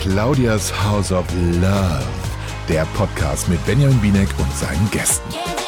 Claudias House of Love, der Podcast mit Benjamin Binek und seinen Gästen.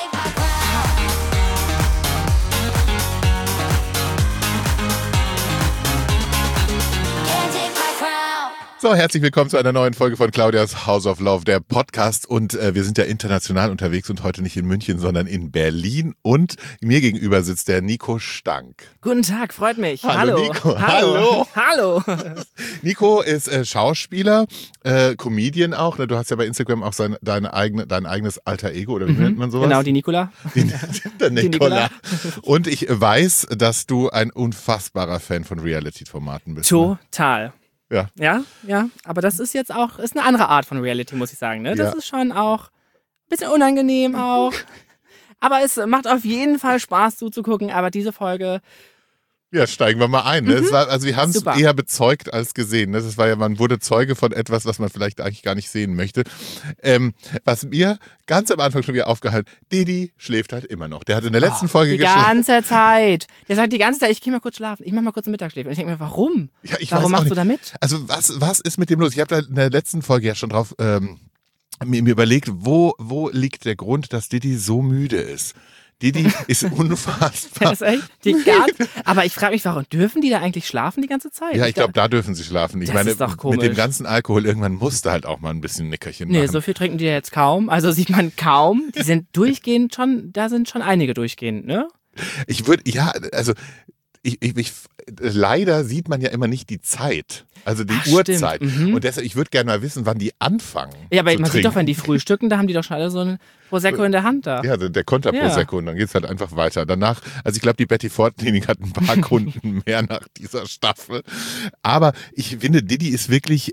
So, herzlich willkommen zu einer neuen Folge von Claudias House of Love, der Podcast. Und wir sind ja international unterwegs und heute nicht in München, sondern in Berlin. Und mir gegenüber sitzt der Nico Stank. Guten Tag, freut mich. Hallo Nico. Hallo. Nico ist Schauspieler, Comedian auch. Du hast ja bei Instagram auch dein eigenes Alter Ego, oder wie nennt man sowas? Genau, die Nicola. Der Nicola. Und ich weiß, dass du ein unfassbarer Fan von Reality-Formaten bist. Total. Ja. Ja, aber das ist jetzt auch, ist eine andere Art von Reality, muss ich sagen. Ne? Das Ja. ist schon auch ein bisschen unangenehm auch. Aber es macht auf jeden Fall Spaß zuzugucken. Aber diese Folge, Ja, steigen wir mal ein. Ne? Wir haben es Super. eher bezeugt als gesehen. Ne? Das war ja, man wurde Zeuge von etwas, was man vielleicht eigentlich gar nicht sehen möchte. Was mir ganz am Anfang schon wieder aufgehalten, Didi schläft halt immer noch. Der hat in der letzten Folge die geschlafen. ganze Zeit. Der sagt die ganze Zeit, ich gehe mal kurz schlafen. Ich mache mal kurz ein Mittagsschläfchen. Und ich denke mir, warum? Ja, ich weiß Warum auch machst nicht. du da mit? Also was ist mit dem los? Ich habe da in der letzten Folge ja schon drauf mir überlegt, wo liegt der Grund, dass Didi so müde ist? Didi ist unfassbar. Das ist echt aber ich frage mich, warum dürfen die da eigentlich schlafen die ganze Zeit? Ja, ich glaube, da dürfen sie schlafen. Ich Das meine, ist doch komisch. mit dem ganzen Alkohol, irgendwann musste halt auch mal ein bisschen Nickerchen Nee, machen. so viel trinken die ja jetzt kaum. Also sieht man kaum. Die sind durchgehend schon, da sind schon einige durchgehend, ne? Ich würde, ja, also leider sieht man ja immer nicht die Zeit, also die Ach, Uhrzeit. stimmt. Mhm. Und deshalb, ich würde gerne mal wissen, wann die anfangen. Ja, aber zu man sieht doch, trinken. wenn die frühstücken, da haben die doch schon alle so ein Prosecco in der Hand da. Ja, der Konterprosecco und dann geht's halt einfach weiter. Danach, also ich glaube, die Betty Ford Klinik hat ein paar Kunden mehr nach dieser Staffel. Aber ich finde, Didi ist wirklich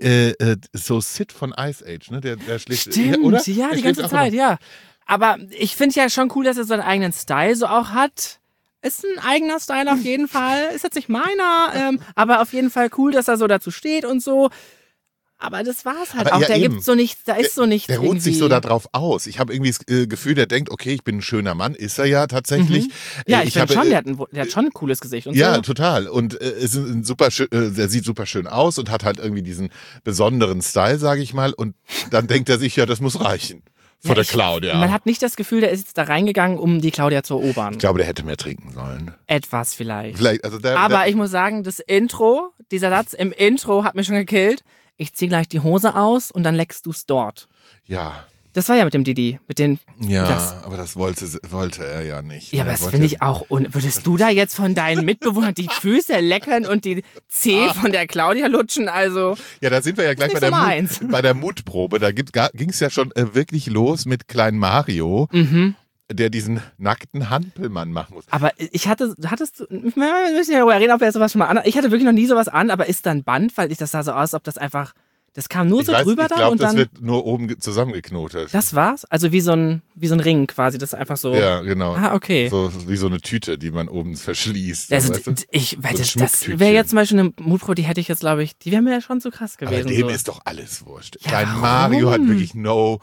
so Sid von Ice Age, ne? Der schläft, Stimmt, oder? ja, Er die schläft ganze auch Zeit, immer. ja. Aber ich finde es ja schon cool, dass er so einen eigenen Style so auch hat. Ist ein eigener Style auf jeden Fall. Ist jetzt nicht meiner, aber auf jeden Fall cool, dass er so dazu steht und so. Aber das war's halt Aber auch. ja, Da eben. gibt's so nichts, da ist so nichts. Der ruht sich irgendwie. so darauf aus. Ich habe irgendwie das Gefühl, der denkt, okay, ich bin ein schöner Mann. Ist er ja tatsächlich. Ja, ich finde habe, schon, der hat schon ein cooles Gesicht und Ja, so. total. Und ist ein super der sieht super schön aus und hat halt irgendwie diesen besonderen Style, sage ich mal. Und dann denkt er sich, ja, das muss reichen. Vor der Claudia. Man hat nicht das Gefühl, der ist jetzt da reingegangen, um die Claudia zu erobern. Ich glaube, der hätte mehr trinken sollen. Etwas vielleicht. Vielleicht, also Aber ich muss sagen, das Intro, dieser Satz im Intro hat mich schon gekillt. Ich zieh gleich die Hose aus und dann leckst du's dort. ja, Das war ja mit dem Didi, mit den. aber das wollte er ja nicht. Ja, aber Er das wollte- finde ich auch. Würdest du da jetzt von deinen Mitbewohnern die Füße leckern und die Zeh von der Claudia lutschen? Also. Ja, da sind wir ja gleich Ist bei nicht so meins. bei der Mutprobe. Da ging es ja schon wirklich los mit kleinen Mario, der diesen nackten Hampelmann machen muss. Aber hattest du, wir müssen ja darüber reden, ob er sowas schon mal an. Ich hatte wirklich noch nie sowas an, aber ist da ein Band, weil das sah so aus, als ob das einfach. Das kam nur so drüber ich da glaube, und das dann. wird nur oben zusammengeknotet. Das war's? Also wie so ein Ring quasi, das ist einfach so. Ja, genau. Ah, okay. So wie so eine Tüte, die man oben verschließt. Also, weißt du? das Schmucktütchen. wäre jetzt zum Beispiel eine Mutpro, die hätte ich jetzt, glaube ich, die wäre mir ja schon zu krass Aber gewesen. dem So. ist doch alles wurscht. Ja, Klein warum? Mario hat wirklich no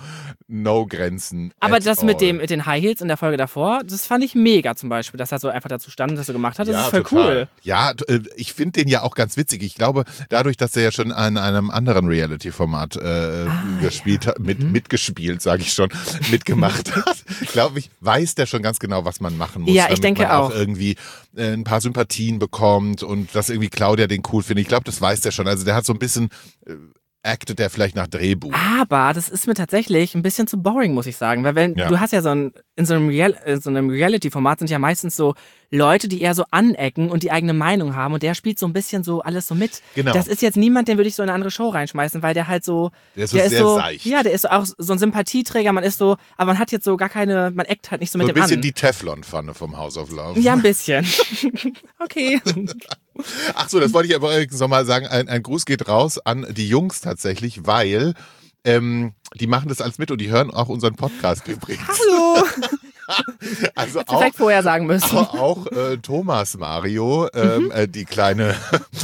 Grenzen. Aber at das all. mit den High Heels in der Folge davor, das fand ich mega zum Beispiel, dass er so einfach dazu stand und das so gemacht hat. Das ist voll total. cool. Ja, ich finde den ja auch ganz witzig. Ich glaube, dadurch, dass er ja schon an einem anderen Reality-Format gespielt hat, mitgespielt, sage ich schon, mitgemacht hat, glaube ich, weiß der schon ganz genau, was man machen muss, Ja, ich damit denke man auch auch. irgendwie ein paar Sympathien bekommt und dass irgendwie Claudia den cool findet. Ich glaube, das weiß der schon. Also der hat so ein bisschen actet der vielleicht nach Drehbuch. Aber das ist mir tatsächlich ein bisschen zu boring, muss ich sagen. Weil Ja. du hast ja in so einem Reality-Format sind ja meistens so Leute, die eher so anecken und die eigene Meinung haben und der spielt so ein bisschen so alles so mit. Genau. Das ist jetzt niemand, den würde ich so in eine andere Show reinschmeißen, weil der halt so. Der ist so sehr seicht. Ja, der ist so auch so ein Sympathieträger, man ist so, aber man hat jetzt so gar keine, man eckt halt nicht so So mit ein dem bisschen an. die Teflon-Pfanne vom House of Love. Ja, ein bisschen. Okay. Ach so, das wollte ich aber noch mal sagen. Ein Gruß geht raus an die Jungs tatsächlich, weil die machen das alles mit und die hören auch unseren Podcast übrigens. Hallo. Also auch, Direkt vorher sagen müssen. auch Thomas Mario, die kleine,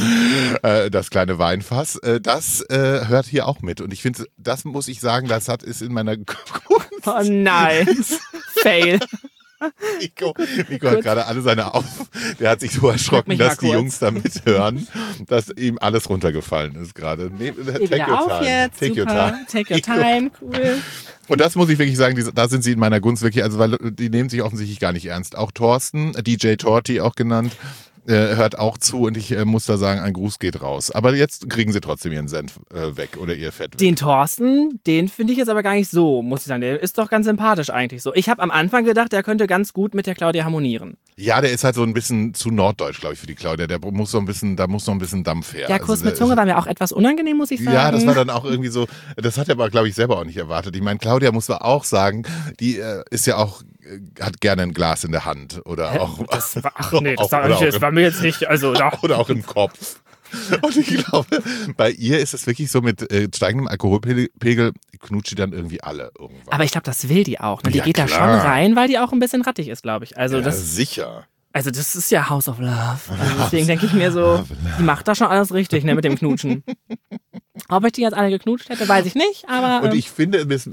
das kleine Weinfass, das hört hier auch mit. Und ich finde, das muss ich sagen, ist in meiner Oh nein. Fail. Nico hat gerade alle seine der hat sich so erschrocken, dass die Jungs da mithören, dass ihm alles runtergefallen ist gerade. Take your time. Jetzt, take your time, cool. Und das muss ich wirklich sagen, da sind sie in meiner Gunst wirklich, also weil die nehmen sich offensichtlich gar nicht ernst. Auch Thorsten, DJ Torti auch genannt, hört auch zu und ich muss da sagen, ein Gruß geht raus. Aber jetzt kriegen sie trotzdem ihren Senf weg oder ihr Fett weg. Den Thorsten, den finde ich jetzt aber gar nicht so, muss ich sagen. Der ist doch ganz sympathisch eigentlich so. Ich habe am Anfang gedacht, der könnte ganz gut mit der Claudia harmonieren. Ja, der ist halt so ein bisschen zu norddeutsch, glaube ich, für die Claudia. Da muss so ein bisschen Dampf her. Der Kuss mit Zunge war mir auch etwas unangenehm, muss ich sagen. Ja, das war dann auch irgendwie so, das hat er aber, glaube ich, selber auch nicht erwartet. Ich meine, Claudia muss man auch sagen, die ist ja auch, hat gerne ein Glas in der Hand oder auch. Das war mir jetzt nicht, also doch. Oder auch im Kopf. Und ich glaube, bei ihr ist es wirklich so mit steigendem Alkoholpegel knutscht die dann irgendwie alle irgendwann. Aber ich glaube, das will die auch. Ne? Die ja, geht klar. da schon rein, weil die auch ein bisschen rattig ist, glaube ich. Also ja, sicher. Also das ist ja House of Love. Also deswegen denke ich mir so, die macht da schon alles richtig, ne, mit dem Knutschen. Ob ich die jetzt alle geknutscht hätte, weiß ich nicht, aber... Und ich finde, ist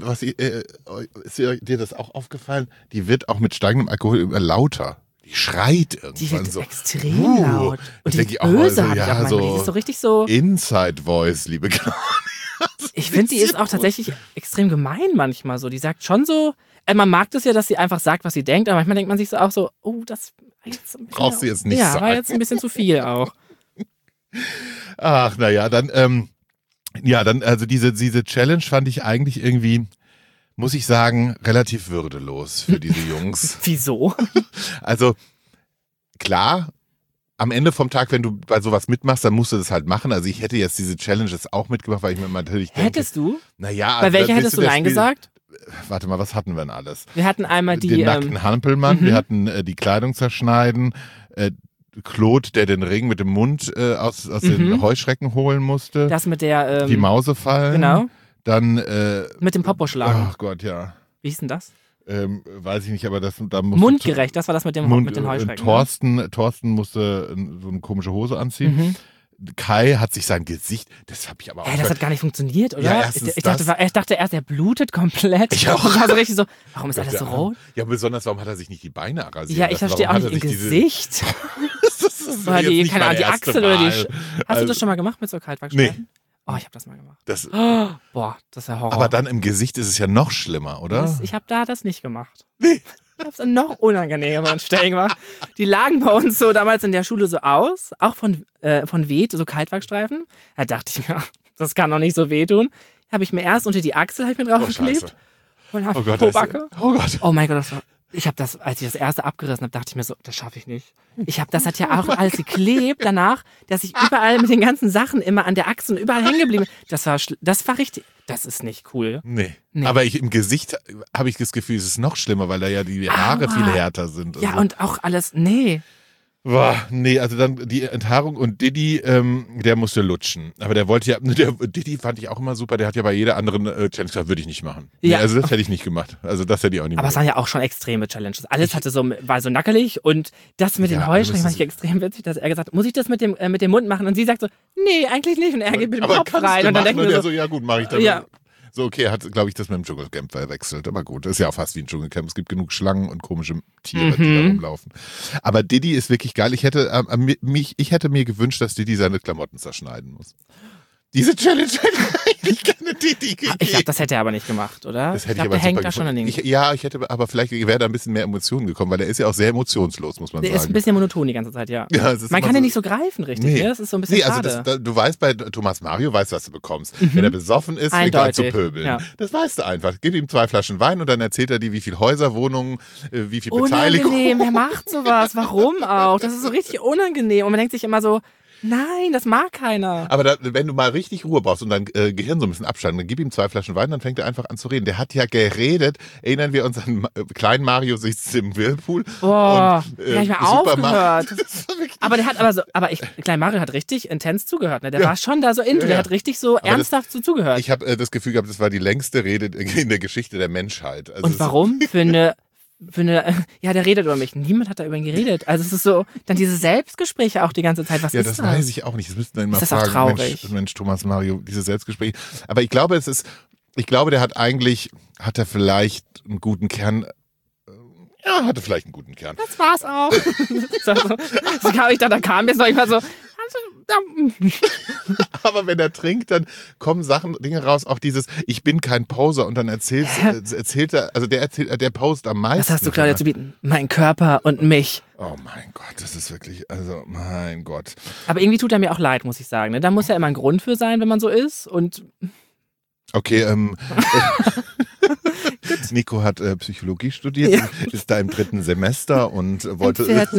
dir das auch aufgefallen? Die wird auch mit steigendem Alkohol immer lauter. Die schreit irgendwann die wird so. extrem laut. Und die ist böse, habe ich auch manchmal. Die ist so richtig so... Inside Voice, liebe Claudia. Ich finde, die ist auch tatsächlich extrem gemein manchmal so. Die sagt schon so... man mag das ja, dass sie einfach sagt, was sie denkt, aber manchmal denkt man sich so auch so, oh, das war jetzt ein bisschen... Brauchst du jetzt nicht sagen. sagen. Ja, war jetzt ein bisschen zu viel auch. Ach, naja, dann, also diese Challenge fand ich eigentlich irgendwie, muss ich sagen, relativ würdelos für diese Jungs. Wieso? Also, klar, am Ende vom Tag, wenn du bei sowas mitmachst, dann musst du das halt machen. Also ich hätte jetzt diese Challenges auch mitgemacht, weil ich mir natürlich denke... Hättest du? Naja. Bei welcher hättest du Nein gesagt? Warte mal, was hatten wir denn alles? Wir hatten einmal den nackten Hampelmann, wir hatten die Kleidung zerschneiden, Claude, der den Ring mit dem Mund aus den Heuschrecken holen musste. Das mit der... die Mause fallen. Genau. Dann... mit dem Popo schlagen. Ach Gott, ja. Wie hieß denn das? Weiß ich nicht, aber da musste... Mundgerecht, das war das mit den Heuschrecken. Thorsten musste so eine komische Hose anziehen. Kai hat sich sein Gesicht, das habe ich aber auch... das hat gar nicht funktioniert, oder? Ja, ich dachte erst, er blutet komplett. Ich auch. war so richtig so, warum ist alles so rot? Ja, besonders, warum hat er sich nicht die Beine rasiert? Ja, ich verstehe auch nicht im Gesicht. Oder die Achsel oder die... Hast du das schon mal gemacht mit so Kaltwachsstreifen? Nee. Oh, ich habe das mal gemacht. Boah, das ist ja Horror. Aber dann im Gesicht ist es ja noch schlimmer, oder? Ich habe da das nicht gemacht. Nee. Ich habe es dann noch unangenehmeren Stellen gemacht. Die lagen bei uns so damals in der Schule so aus, auch von Weht, so Kaltwachsstreifen. Da dachte ich mir, das kann doch nicht so wehtun. Habe ich mir erst unter die Achsel draufgeklebt. Und oh Gott, oh Gott. Oh mein Gott, ich habe das, als ich das erste abgerissen habe, dachte ich mir so, das schaffe ich nicht. Das hat ja auch alles geklebt danach, dass ich überall mit den ganzen Sachen immer an der Achse und überall hängen geblieben bin. Das war richtig, das ist nicht cool. Nee. Aber im Gesicht habe ich das Gefühl, es ist noch schlimmer, weil da ja die Haare viel härter sind. Ja, also. Und auch alles, nee. Boah, nee, also dann die Enthaarung und Diddy, der musste lutschen. Aber Diddy fand ich auch immer super, der hat ja bei jeder anderen Challenge gesagt, würde ich nicht machen. Ja. Nee, also das hätte ich nicht gemacht. Also das hätte ich auch nicht gemacht. Aber es waren ja auch schon extreme Challenges. Alles war so nackelig und das mit den Heuschrecken fand ich extrem witzig, dass er gesagt hat, muss ich das mit dem Mund machen? Und sie sagt so, nee, eigentlich nicht. Und er geht mit dem Kopf rein. Und dann denken wir so, ja gut, mache ich dann. Ja. So, okay, er hat, glaube ich, das mit dem Dschungelcamp verwechselt. Aber gut, das ist ja auch fast wie ein Dschungelcamp. Es gibt genug Schlangen und komische Tiere, die da rumlaufen. Aber Diddy ist wirklich geil. Ich hätte mir gewünscht, dass Diddy seine Klamotten zerschneiden muss. Diese Challenge hätte eigentlich gerne Diddy gegeben. Ich glaube, das hätte er aber nicht gemacht, oder? Das hätte ich glaube, der hängt da schon an den... ich hätte, aber vielleicht wäre da ein bisschen mehr Emotionen gekommen, weil er ist ja auch sehr emotionslos, muss man sagen. Der ist ein bisschen monoton die ganze Zeit, ja. Man kann den nicht so greifen, richtig. Nee. Das ist so ein bisschen schade. Also du weißt, bei Thomas Mario weißt, was du bekommst. Wenn er besoffen ist, fängt er an zu pöbeln. Ja. Das weißt du einfach. Gib ihm 2 Flaschen Wein und dann erzählt er dir, wie viel Häuser, Wohnungen, wie viel Beteiligung. Unangenehm, wer macht sowas? Warum auch? Das ist so richtig unangenehm. Und man denkt sich immer so, nein, das mag keiner. Aber wenn du mal richtig Ruhe brauchst und dein Gehirn so ein bisschen abschalten, dann gib ihm 2 Flaschen Wein, dann fängt er einfach an zu reden. Der hat ja geredet. Erinnern wir uns an kleinen Mario sitzt im Whirlpool. Boah, der hat ich mal aufgehört. Aber Klein Mario hat richtig intens zugehört. Ne? Der war schon da so into. Der hat richtig so ernsthaft zugehört. Ich habe das Gefühl gehabt, das war die längste Rede in der Geschichte der Menschheit. Also und warum? Der redet über mich. Niemand hat da über ihn geredet. Also es ist so, dann diese Selbstgespräche auch die ganze Zeit. Was ist das? Ja, das weiß ich auch nicht. Das müssten dann mal fragen. Auch traurig? Mensch, Thomas Mario, diese Selbstgespräche. Aber ich glaube, der hat vielleicht einen guten Kern. Ja, hatte vielleicht einen guten Kern. Das war's auch. Da kam jetzt noch immer so. Aber wenn er trinkt, dann kommen Dinge raus, auch dieses, ich bin kein Poser und dann erzählt er, also der post am meisten. Was hast du, Claudia, zu bieten? Mein Körper und mich. Oh mein Gott, das ist wirklich, also mein Gott. Aber irgendwie tut er mir auch leid, muss ich sagen. Ne? Da muss ja immer ein Grund für sein, wenn man so ist und... Okay, Nico hat Psychologie studiert, ist da im 3. Semester und wollte...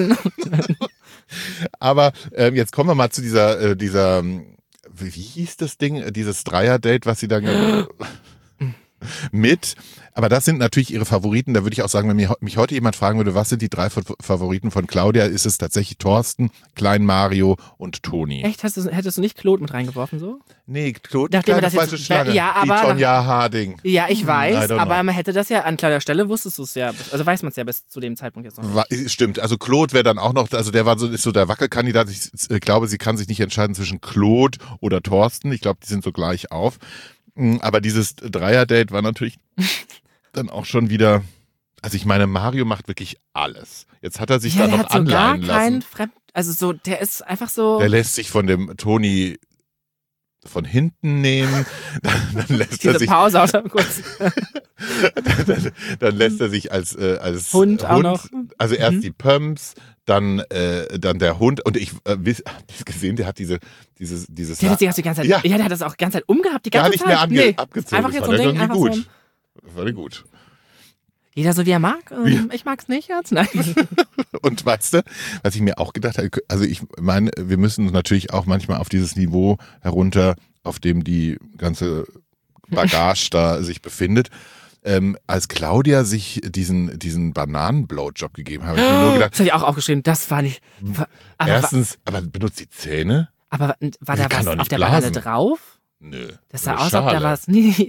Aber jetzt kommen wir mal zu dieser wie hieß das Ding? Dieses Dreier-Date, was sie dann mit. Aber das sind natürlich ihre Favoriten. Da würde ich auch sagen, wenn mich heute jemand fragen würde, was sind die 3 Favoriten von Claudia, ist es tatsächlich Thorsten, Klein Mario und Toni. Echt? Hättest du nicht Claude mit reingeworfen so? Nee, Claude, kleine falsche Schlange. Ja, aber die Tonja Harding. Ja, ich weiß, aber man hätte das ja an Claudias Stelle, wusstest du es ja. Also weiß man es ja bis zu dem Zeitpunkt jetzt noch. Stimmt, also Claude wäre dann auch noch, also der ist so der Wackelkandidat. Ich glaube, sie kann sich nicht entscheiden zwischen Claude oder Thorsten. Ich glaube, die sind so gleich auf. Aber dieses Dreier-Date war natürlich dann auch schon wieder, also ich meine, Mario macht wirklich alles. Jetzt hat er sich da noch anleihen lassen. Der ist einfach so. Der lässt sich von dem Toni von hinten nehmen, dann lässt er sich Pause auch kurz. dann lässt er sich als Hund auch noch. Also erst die Pumps, dann der Hund und ich gesehen, der hat dieses der hat sich die ganze Zeit, ja, der hat das auch die ganze Zeit umgehabt, die ganze Zeit. Gar nicht mehr abgezogen. Einfach jetzt so ein Ding, einfach gut. So. Das war gut. Jeder so wie er mag. Ich mag's nicht jetzt. Nein. Und weißt du, was ich mir auch gedacht habe, also ich meine, wir müssen natürlich auch manchmal auf dieses Niveau herunter, auf dem die ganze Bagage da sich befindet. Als Claudia sich diesen Bananen-Blowjob gegeben hat, habe ich mir nur gedacht. Das habe ich auch aufgeschrieben, das war nicht. Erstens, aber benutzt die Zähne? Aber war da was auf der Banane drauf? Nö. Das sah aus, ob da was.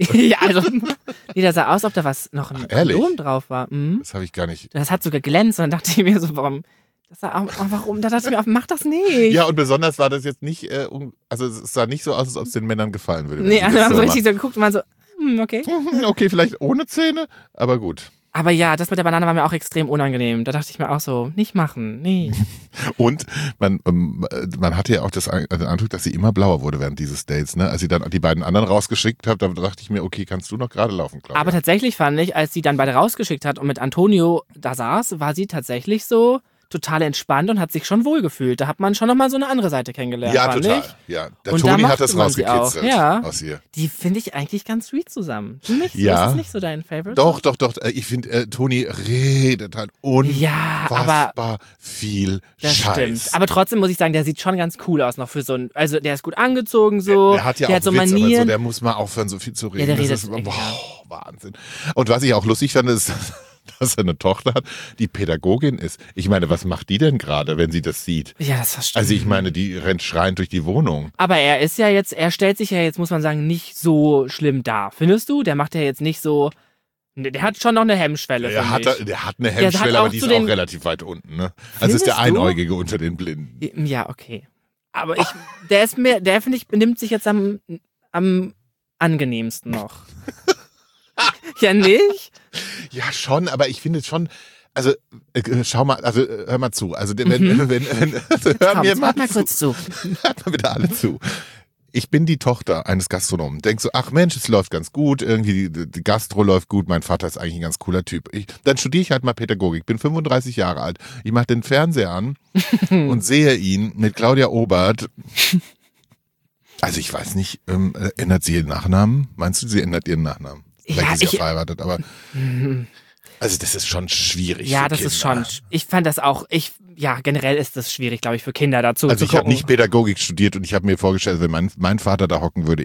Das sah aus, ob da was noch ein Kondom drauf war. Das habe ich gar nicht. Das hat sogar glänzt und dann dachte ich mir so, warum? Da dachte ich mir, mach das nicht. Ja, und besonders war das jetzt nicht, also es sah nicht so aus, als ob es den Männern gefallen würde. Nee, also haben so richtig so geguckt und waren so, okay. Okay, vielleicht ohne Zähne, aber gut. Aber ja, das mit der Banane war mir auch extrem unangenehm. Da dachte ich mir auch so, nicht machen, nee. Und man hatte ja auch den Eindruck, dass sie immer blauer wurde während dieses Dates, ne? Als sie dann die beiden anderen rausgeschickt hat, da dachte ich mir, okay, kannst du noch gerade laufen, Claudia? Aber tatsächlich fand ich, als sie dann beide rausgeschickt hat und mit Antonio da saß, war sie tatsächlich so total entspannt und hat sich schon wohlgefühlt. Da hat man schon nochmal so eine andere Seite kennengelernt. Ja, total. Ich. Ja. Der Toni hat das rausgekitzelt ja. aus ihr. Die finde ich eigentlich ganz sweet zusammen. Nicht? Ja. Ist das nicht so dein Favorite? Doch. Ich finde, Toni redet halt unfassbar viel das Scheiß. Stimmt. Aber trotzdem muss ich sagen, der sieht schon ganz cool aus noch für so ein, also der ist gut angezogen so. Der hat ja auch so Witz, Manieren. aber so, der muss mal aufhören, so viel zu reden. Ja, der das redet ist Wahnsinn. Und was ich auch lustig fand, ist, dass er eine Tochter hat, die Pädagogin ist. Ich meine, was macht die denn gerade, wenn sie das sieht? Ja, das verstehe ich. Also ich meine, die rennt schreiend durch die Wohnung. Aber er stellt sich ja jetzt, muss man sagen, nicht so schlimm dar. Findest du? Der macht ja jetzt nicht so, der hat schon noch eine Hemmschwelle, der hat eine Hemmschwelle, aber die ist auch relativ weit unten, ne? Also ist der Einäugige unter den Blinden. Ja, okay. Aber der finde ich, benimmt sich jetzt am angenehmsten noch. Ja, nicht? Ja, schon, aber ich finde schon, also schau mal, also hör mal zu. Also hör mir mal kurz zu. Hört mal bitte alle zu. Ich bin die Tochter eines Gastronomen. Denk so, ach Mensch, es läuft ganz gut, irgendwie die Gastro läuft gut, mein Vater ist eigentlich ein ganz cooler Typ. Dann studiere ich halt mal Pädagogik, bin 35 Jahre alt. Ich mache den Fernseher an und sehe ihn mit Claudia Obert. Also ich weiß nicht, ändert sie ihren Nachnamen? Meinst du, sie ändert ihren Nachnamen? Vielleicht ist sie ja verheiratet, aber also das ist schon schwierig. Ja, für das Kinder. Ist schon, ich fand das auch, generell ist das schwierig, glaube ich, für Kinder dazu also zu gucken. Ich habe nicht Pädagogik studiert und ich habe mir vorgestellt, wenn mein Vater da hocken würde,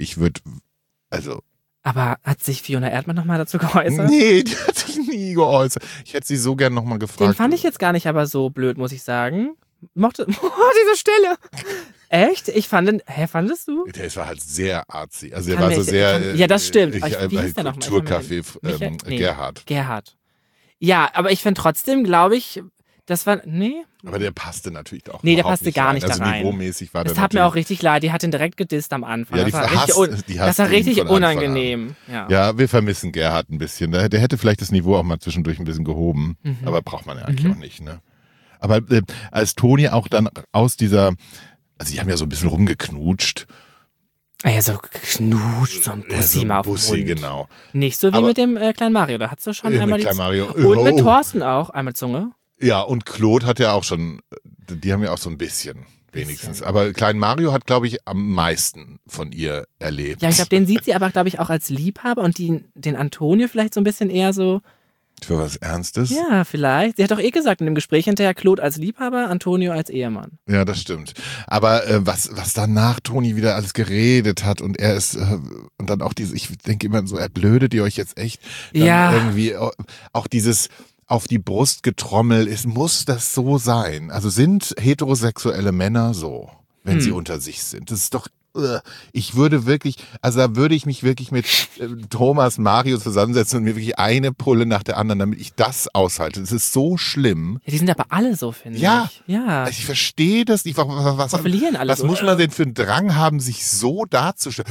Aber hat sich Fiona Erdmann nochmal dazu geäußert? Nee, die hat sich nie geäußert. Ich hätte sie so gern nochmal gefragt. Den fand ich jetzt gar nicht aber so blöd, muss ich sagen. Diese Stelle. Echt? Ich fand den, fandest du? Der war halt sehr artsy. Also der war so sehr... ja, das stimmt. Wie hieß der nochmal? Kulturcafé Gerhard. Ja, aber ich finde trotzdem, glaube ich, Das war, nee. Aber der passte natürlich auch Nee, der überhaupt passte gar nicht rein. da Also rein. niveaumäßig war Das der tat mir natürlich- auch richtig leid. Die hat ihn direkt gedisst am Anfang. Ja, das war richtig, die das war hasst ihn richtig von Anfang an. unangenehm. Ja. Ja, wir vermissen Gerhard ein bisschen. Der hätte vielleicht das Niveau auch mal zwischendurch ein bisschen gehoben. Aber braucht man ja eigentlich auch nicht, ne? Aber als Toni auch dann aus dieser, also die haben ja so ein bisschen rumgeknutscht. Ah ja, so geknutscht, so ein Bussi mal auf den Bussi, Mund. genau. Nicht so wie Aber- mit dem kleinen Mario. Da hast du schon einmal mit die Klein Mario. Und mit Oh. Thorsten auch, einmal Zunge. Ja, und Claude hat ja auch schon, die haben ja auch so ein bisschen, wenigstens. Aber Klein Mario hat, glaube ich, am meisten von ihr erlebt. Ja, ich glaube, den sieht sie aber, glaube ich, auch als Liebhaber und den Antonio vielleicht so ein bisschen eher so, Für was Ernstes? ja, vielleicht. Sie hat doch eh gesagt in dem Gespräch hinterher, Claude als Liebhaber, Antonio als Ehemann. Ja, das stimmt. Aber was danach Toni wieder alles geredet hat und er ist, und dann auch ich denke immer so, blödet ihr euch jetzt echt? Dann Ja. Irgendwie auch dieses auf die Brust getrommelt ist, muss das so sein? Also sind heterosexuelle Männer so, wenn sie unter sich sind? Das ist doch, ich würde wirklich, also da würde ich mich wirklich mit Thomas Mario zusammensetzen und mir wirklich eine Pulle nach der anderen, damit ich das aushalte. Das ist so schlimm. Ja, die sind aber alle so, finde Ja. ich. Ja. Ich verstehe das nicht. Was Profilieren alle was so. muss man denn für einen Drang haben, sich so darzustellen?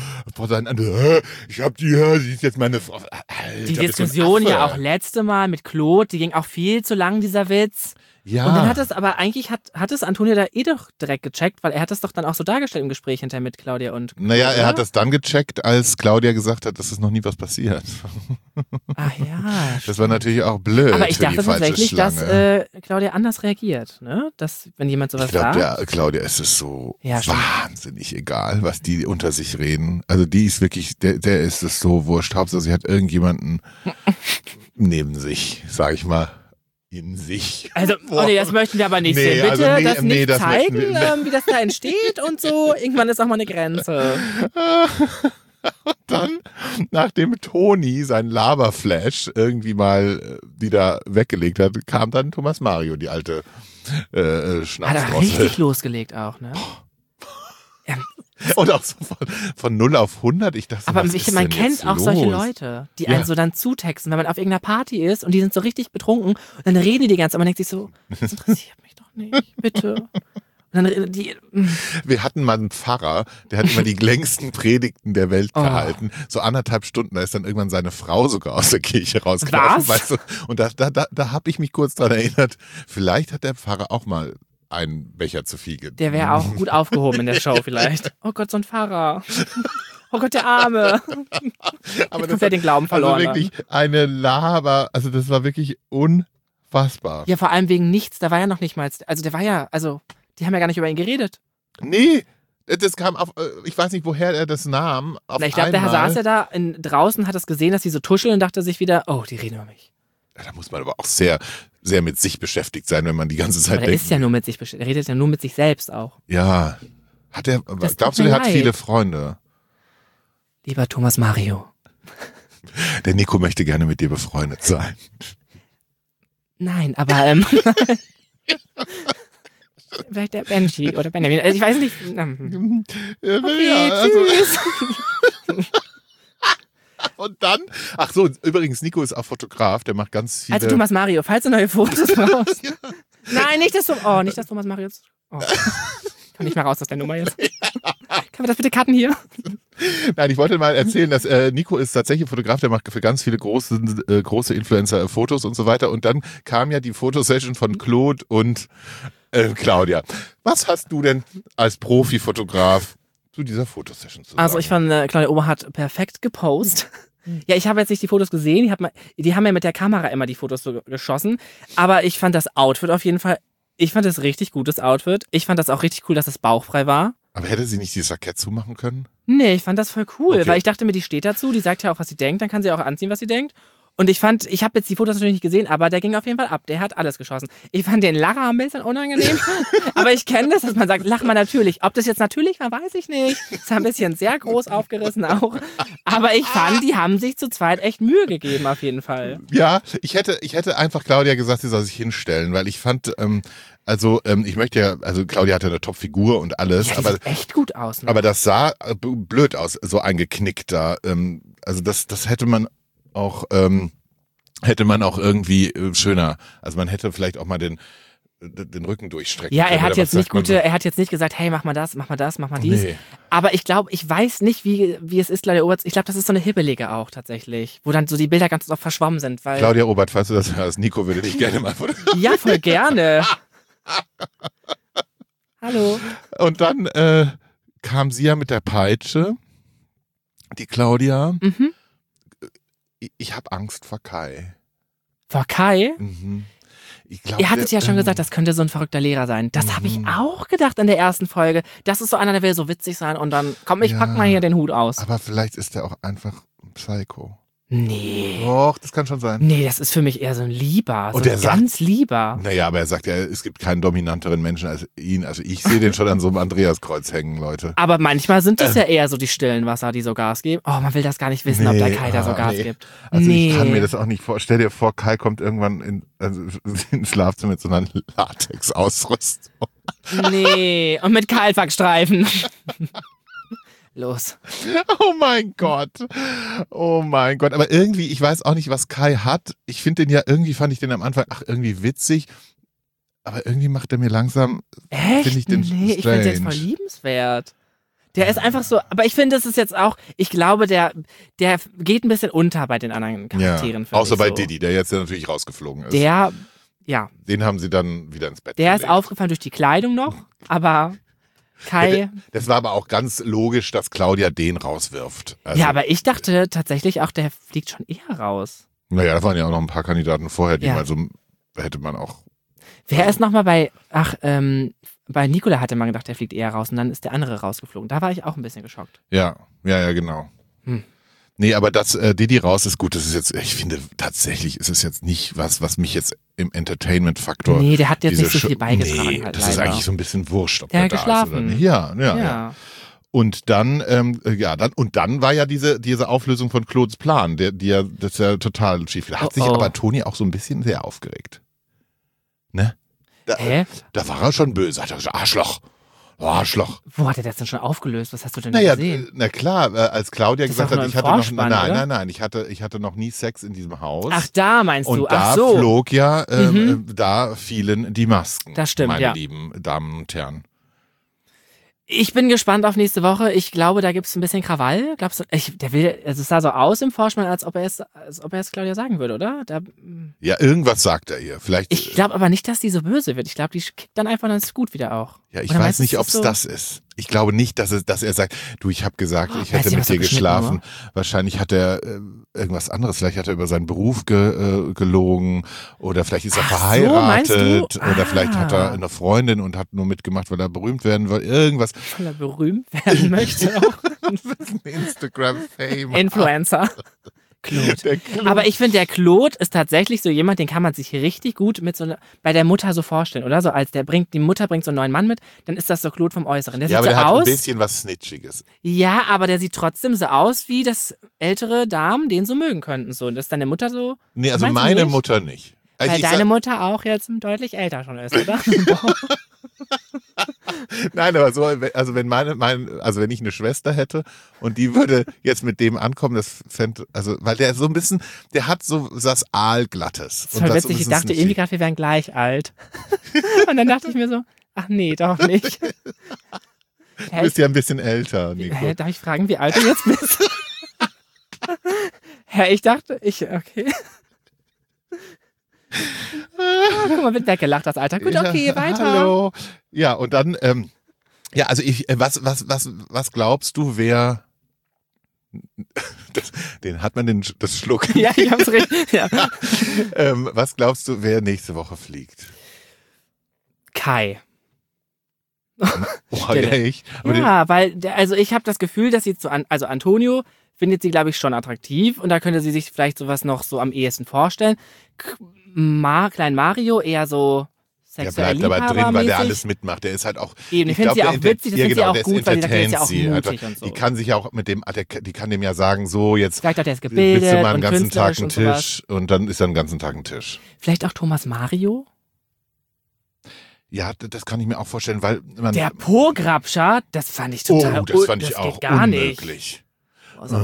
Ich hab sie ist jetzt meine Frau. Alter, Die bist du ein Diskussion Affe. ja auch letzte Mal mit Claude, die ging auch viel zu lang, dieser Witz. Ja. Und dann hat es aber eigentlich, hat es Antonio da eh doch direkt gecheckt, weil er hat das doch dann auch so dargestellt im Gespräch hinterher mit Claudia und Claude, Naja, er oder? hat das dann gecheckt, als Claudia gesagt hat, dass es noch nie was passiert. Ach ja. Das war natürlich auch blöd. Aber ich für die dachte falsche tatsächlich, dass Schlange. Claudia anders reagiert, ne? Dass, wenn jemand sowas Ich glaube, sagt. der Claudia ist es so Ja, stimmt. wahnsinnig egal, was die unter sich reden. Also die ist wirklich, der ist es so wurscht. Hauptsache, sie hat irgendjemanden neben sich, sag ich mal, in sich. Also, Boah. Olli, das möchten wir aber nicht Nee, sehen. Bitte also nee, das nicht nee, das zeigen, möchten wir- wie das da entsteht und so. Irgendwann ist auch mal eine Grenze. Dann, nachdem Toni sein Laberflash irgendwie mal wieder weggelegt hat, kam dann Thomas Mario, die alte Hat er Schnapsdrossel. richtig losgelegt auch, ne? Ja, Und auch so von 0 auf 100. Ich dachte, aber was ist man denn kennt jetzt auch solche los? Dann die Ja. einen so dann zutexten, wenn man auf irgendeiner Party ist und die sind so richtig betrunken und dann reden die ganze Zeit und man denkt sich so, das interessiert mich doch nicht, bitte. Und dann reden die, Wir hatten mal einen Pfarrer, der hat immer die längsten Predigten der Welt Oh. gehalten. So 1,5 Stunden, da ist dann irgendwann seine Frau sogar aus der Kirche rausgelaufen. Was? Weißt du? Und da habe ich mich kurz dran erinnert, vielleicht hat der Pfarrer auch mal einen Becher zu viel der wäre auch gut aufgehoben in der Show vielleicht. Oh Gott, so ein Fahrer. Oh Gott, der Arme. Aber Komplett den Glauben verloren. Also wirklich eine Laber, also das war wirklich unfassbar. Ja, vor allem wegen nichts. Da war ja noch nicht mal, also der war ja, also die haben ja gar nicht über ihn geredet. Nee, das kam auf, ich weiß nicht, woher er das nahm. Auf Ich glaube, der einmal. saß ja da draußen, hat es gesehen, dass die so tuscheln und dachte sich wieder, oh, die reden über mich. Ja, da muss man aber auch sehr, sehr mit sich beschäftigt sein, wenn man die ganze Zeit Aber der denkt. ist ja nur mit sich beschäftigt. Der redet ja nur mit sich selbst auch. Ja. Hat er, tut glaubst du, mir der hat leid. viele Freunde? Lieber Thomas Mario. Der Nico möchte gerne mit dir befreundet sein. Nein, aber vielleicht der Benji oder Benjamin. Also ich weiß nicht. Okay, Ja, also, tschüss. und dann, ach so, übrigens, Nico ist auch Fotograf, der macht ganz viele. Also Thomas Mario, falls du neue Fotos brauchst. Nein, nicht das Thomas Mario jetzt. Oh. Kann nicht mehr raus aus der Nummer jetzt. Können wir das bitte cutten hier? Nein, ich wollte mal erzählen, dass Nico ist tatsächlich Fotograf, der macht für ganz viele große Influencer Fotos und so weiter. Und dann kam ja die Fotosession von Claude und Claudia. Was hast du denn als Profifotograf zu dieser Fotosession zu sagen? Also ich fand, Claudia Ober hat perfekt gepostet. Ja, ich habe jetzt nicht die Fotos gesehen. Die haben ja mit der Kamera immer die Fotos so geschossen. Aber ich fand das Outfit auf jeden Fall, ich fand das richtig gutes Outfit. Ich fand das auch richtig cool, dass es bauchfrei war. Aber hätte sie nicht dieses Jackett zumachen können? Nee, ich fand das voll cool, Okay. weil ich dachte mir, die steht dazu, die sagt ja auch, was sie denkt, dann kann sie auch anziehen, was sie denkt. Und ich habe jetzt die Fotos natürlich nicht gesehen, aber der ging auf jeden Fall ab. Der hat alles geschossen. Ich fand den Lacher ein bisschen unangenehm, aber ich kenne das, dass man sagt, lach mal natürlich. Ob das jetzt natürlich war, weiß ich nicht. Ist ein bisschen sehr groß aufgerissen auch. Aber ich fand, die haben sich zu zweit echt Mühe gegeben, auf jeden Fall. Ja, ich hätte einfach Claudia gesagt, sie soll sich hinstellen, weil ich fand, ich möchte ja, also Claudia hatte eine Top-Figur und alles, Ja, die sieht echt gut aus. Ne? aber das sah blöd aus, so eingeknickt da. Also das hätte man auch irgendwie schöner, also man hätte vielleicht auch mal den den Rücken durchstrecken Ja, können. er hat Oder was sagt man so? er hat jetzt nicht gesagt, hey, mach mal das, mach mal dies. Nee. Aber ich glaube, ich weiß nicht, wie es ist, Claudia Obert. Ich glaube, das ist so eine Hibbelige auch tatsächlich, wo dann so die Bilder ganz oft verschwommen sind. Weil Claudia Obert, falls du das hörst, Nico würde dich gerne mal ja, voll gerne. Hallo. Und dann kam sie ja mit der Peitsche, die Claudia. Mhm. Ich habe Angst vor Kai. Vor Kai? Mhm. Ich glaub, Ihr hattet ja schon gesagt, das könnte so ein verrückter Lehrer sein. Das habe ich auch gedacht in der ersten Folge. Das ist so einer, der will so witzig sein und dann, komm, ich pack mal hier den Hut aus. Aber vielleicht ist der auch einfach ein Psycho. Nee. Doch, das kann schon sein. Nee, das ist für mich eher so ein Lieber. So Und der ein sagt- ganz Lieber. Naja, aber er sagt ja, es gibt keinen dominanteren Menschen als ihn. Also ich sehe den schon an so einem Andreaskreuz hängen, Leute. Aber manchmal sind es ja eher so die stillen Wasser, die so Gas geben. Oh, man will das gar nicht wissen, ob der Kai da so Gas nee. gibt. Also nee. ich kann mir das auch nicht vorstellen. Stell dir vor, Kai kommt irgendwann ins Schlafzimmer mit so einer Latex-Ausrüstung. Nee, und mit Kahlpackstreifen. Los. Oh mein Gott. Oh mein Gott. Aber irgendwie, ich weiß auch nicht, was Kai hat. Ich finde den ja, irgendwie fand ich den am Anfang, irgendwie witzig. Aber irgendwie macht er mir langsam, Echt? finde ich den Nee, ich finde den jetzt voll strange. liebenswert. Der ist einfach so, aber ich finde, das ist jetzt auch, ich glaube, der geht ein bisschen unter bei den anderen Charakteren. Ja, finde außer ich bei so. Diddy, der jetzt ja natürlich rausgeflogen ist. Der, ja, Den haben sie dann wieder ins Bett der ist gelegt. aufgefallen durch die Kleidung noch, aber Kai. Das war aber auch ganz logisch, dass Claudia den rauswirft. Also, Ja, aber ich dachte tatsächlich auch, der fliegt schon eher raus. Naja, da waren ja auch noch ein paar Kandidaten vorher, die Ja. mal so, hätte man auch. Wer ist nochmal bei Nicola hatte man gedacht, der fliegt eher raus und dann ist der andere rausgeflogen. Da war ich auch ein bisschen geschockt. Ja, genau. Hm. Nee, aber dass Diddy raus ist gut, das ist jetzt, ich finde tatsächlich ist es jetzt nicht was mich jetzt im Entertainment-Faktor. Nee, der hat jetzt diese nicht so viel Show- beigetragen. Nee, halt das ist leider. eigentlich so ein bisschen wurscht, ob Der der hat da ist oder geschlafen. nicht. Ja. Ja. Und dann, dann war ja diese Auflösung von Claudes Plan, das ist ja total schief. Da hat sich aber Toni auch so ein bisschen sehr aufgeregt. Ne? Hä? Da war er schon böse. Hat er gesagt, Arschloch. Wo hat er das denn schon aufgelöst? Was hast du denn da Naja, gesehen? na klar, als Claudia Das ist gesagt doch hat, nur ich im hatte noch, Vorspann, oder? nein, ich hatte noch nie Sex in diesem Haus. Ach, da meinst und du? da Ach so. flog ja, da fielen die Masken. Das stimmt, meine ja. lieben Damen und Herren. Ich bin gespannt auf nächste Woche. Ich glaube, da gibt es ein bisschen Krawall. Glaubst du, es sah so aus im Vorspann, als ob er es Claudia sagen würde, oder? Ja, irgendwas sagt er ihr. Vielleicht. Ich glaube aber nicht, dass die so böse wird. Ich glaube, die kickt dann einfach ganz gut wieder auch. Ja, ich Oder weiß meinst du, nicht, es ob es ist so? das ist. Ich glaube nicht, dass er sagt, du, ich habe gesagt, ich Meinst hätte du, mit was er dir geschnitten geschlafen. Wahrscheinlich hat er irgendwas anderes. Vielleicht hat er über seinen Beruf gelogen oder vielleicht ist er Ach so, verheiratet meinst du? oder vielleicht hat er Ah. eine Freundin und hat nur mitgemacht, weil er berühmt werden will. Irgendwas. Weil er berühmt werden möchte auch. Instagram-Fame. Influencer. Claude. Der Claude. Aber ich finde, der Claude ist tatsächlich so jemand, den kann man sich richtig gut bei der Mutter so vorstellen, oder? So als die Mutter bringt so einen neuen Mann mit, dann ist das so Claude vom Äußeren. Der Ja, aber sieht der so hat ein aus. bisschen was Snitchiges. Ja, aber der sieht trotzdem so aus, wie das ältere Damen den so mögen könnten. So. Und das ist deine Mutter so. Nee, also Meinst du meine nicht? Mutter nicht. Also Weil ich deine sag- Mutter auch jetzt deutlich älter schon ist, oder? Nein, aber so, also wenn wenn ich eine Schwester hätte und die würde jetzt mit dem ankommen, weil der so ein bisschen, der hat so das Aalglattes. Das ist voll witzig. Ich dachte irgendwie gerade, wir wären gleich alt. Und dann dachte ich mir so, ach nee, doch nicht. Du bist ja ein bisschen älter, Nico. Darf ich fragen, wie alt du jetzt bist? Ich dachte, okay. Guck mal, wird weggelacht, das Alter. Gut, okay, Ja, weiter. Hallo. Ja, und dann, also was glaubst du, wer, den hat man das Schluck. Ja, ich hab's richtig. Ja. Was glaubst du, wer nächste Woche fliegt? Kai. Oh, echt? Aber Ja, weil, ich habe das Gefühl, dass sie also Antonio findet sie, glaube ich, schon attraktiv und da könnte sie sich vielleicht sowas noch so am ehesten vorstellen. Klein Mario eher so der sexuell bleibt aber drin, weil der liebhabermäßig. alles mitmacht. Der ist halt auch. Eben, ich finde sie glaub, auch der witzig, das ja, finde sie genau, auch der gut, weil sie sagt, der ist ja auch entertaint sie mutig und so. Die kann sich auch mit dem, die kann dem ja sagen, so jetzt Vielleicht hat er es bist gebildet du mal einen und ganzen Tag künstlerisch einen und sowas. Tisch und dann ist er einen ganzen Tag ein Tisch. Vielleicht auch Thomas Mario? Ja, das kann ich mir auch vorstellen, weil man. Der Po-Grabscher, das fand ich total das fand ich das auch geht gar unmöglich. nicht. So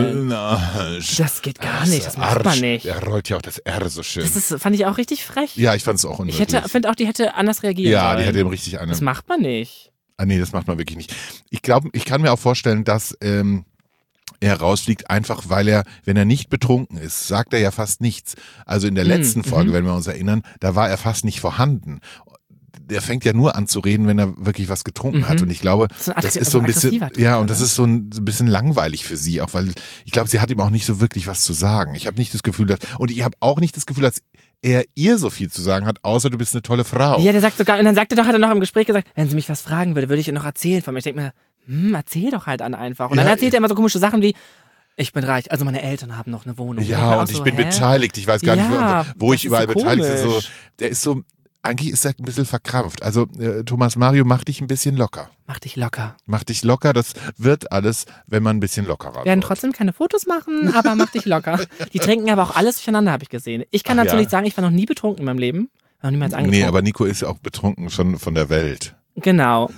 das geht gar nicht, das macht man nicht. Er rollt ja auch das R so schön. Fand ich auch richtig frech. Ja, ich fand es auch unmöglich. Ich finde auch, die hätte anders reagieren sollen. Ja, die hätte ihm richtig Das macht man nicht. Nee, das macht man wirklich nicht. Ich glaube, ich kann mir auch vorstellen, dass er rausfliegt, einfach weil wenn er nicht betrunken ist, sagt er ja fast nichts. Also in der letzten Folge, wenn wir uns erinnern, da war er fast nicht vorhanden. Der fängt ja nur an zu reden, wenn er wirklich was getrunken hat. Und ich glaube, das ist so ein bisschen, und das ist so ein bisschen langweilig für sie, auch weil ich glaube, sie hat ihm auch nicht so wirklich was zu sagen. Ich habe nicht das Gefühl, und ich habe auch nicht das Gefühl, dass er ihr so viel zu sagen hat, außer du bist eine tolle Frau. Ja, der sagt sogar, und dann hat er noch im Gespräch gesagt, wenn sie mich was fragen würde ich ihr noch erzählen von mir. Ich denke mir, erzähl doch halt einfach. Und dann erzählt er immer so komische Sachen wie, ich bin reich, also meine Eltern haben noch eine Wohnung. Ja, und ich bin beteiligt. Ich weiß gar nicht, wo ich überall beteiligt bin. So, der ist so, eigentlich ist er ein bisschen verkrampft. Also Thomas Mario, mach dich ein bisschen locker. Mach dich locker. Mach dich locker, das wird alles, wenn man ein bisschen lockerer wird. Wir werden trotzdem keine Fotos machen, aber mach dich locker. Die trinken aber auch alles durcheinander, habe ich gesehen. Ich kann natürlich sagen, ich war noch nie betrunken in meinem Leben. Noch niemals angetrunken. Nee, aber Nico ist ja auch betrunken schon von der Welt. Genau.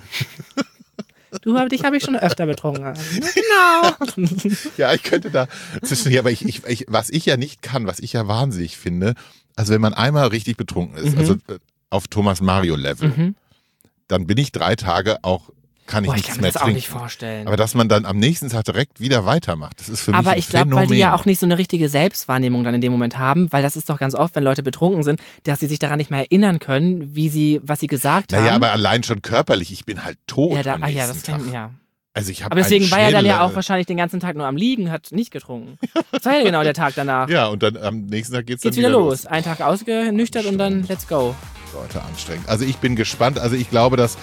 Dich habe ich schon öfter betrunken. Genau. Ja, ich könnte da zwischen, aber was ich ja nicht kann, was ich ja wahnsinnig finde, also wenn man einmal richtig betrunken ist, also auf Thomas Mario Level, dann bin ich 3 Tage auch, kann ich nichts mehr trinken. Ich kann mir das auch nicht vorstellen. Aber dass man dann am nächsten Tag direkt wieder weitermacht, das ist für mich ein Phänomen. Aber ich glaube, weil die ja auch nicht so eine richtige Selbstwahrnehmung dann in dem Moment haben, weil das ist doch ganz oft, wenn Leute betrunken sind, dass sie sich daran nicht mehr erinnern können, was sie gesagt haben. Naja, aber allein schon körperlich, ich bin halt tot am nächsten Tag. Also ich habe. Aber deswegen war er dann ja auch wahrscheinlich den ganzen Tag nur am Liegen, hat nicht getrunken. Das war ja genau der Tag danach. Ja, und dann am nächsten Tag geht's wieder los. Einen Tag ausgenüchtert und dann let's go. Leute, anstrengend. Also ich bin gespannt. Also ich glaube, dass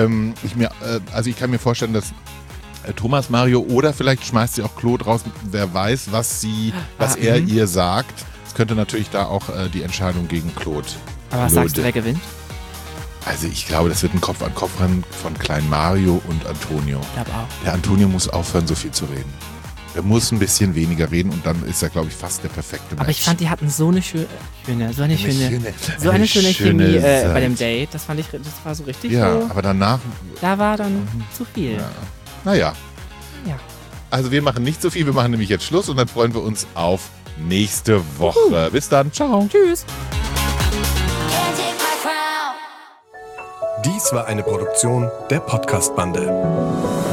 ich kann mir vorstellen, dass Thomas Mario oder vielleicht schmeißt sie auch Claude raus. Wer weiß, was er ihr sagt. Es könnte natürlich da auch die Entscheidung gegen Claude. Aber was sagst du, wer gewinnt? Also ich glaube, das wird ein Kopf-an-Kopf-Rennen von Klein Mario und Antonio. Ich glaube auch. Der Antonio muss aufhören, so viel zu reden. Er muss ein bisschen weniger reden und dann ist er, glaube ich, fast der perfekte Match. Aber ich fand, die hatten so eine schöne Chemie bei dem Date. Das war so richtig. Ja, aber danach. Da war dann zu viel. Ja. Naja. Ja. Also wir machen nicht so viel, wir machen nämlich jetzt Schluss und dann freuen wir uns auf nächste Woche. Bis dann. Ciao. Tschüss. Dies war eine Produktion der Podcast-Bande.